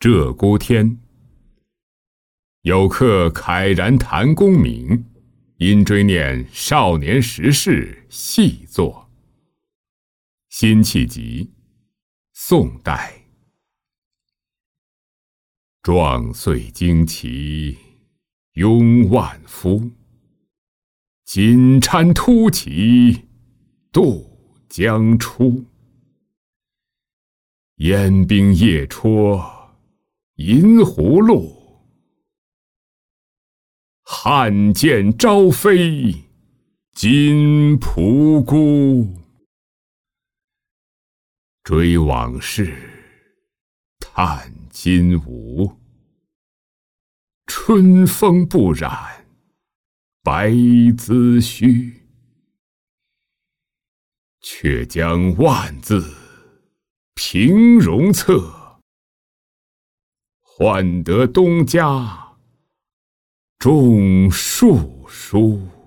鹧鸪天。有客慨然谈功名，因追念少年时事细作。辛弃疾，宋代。壮岁旌旗拥万夫，锦衫突骑渡江出。烟兵夜戳银葫芦，汉剑招飞金仆姑。追往事，叹今无。春风不染白髭须，却将万字平戎策，换得东家种树书。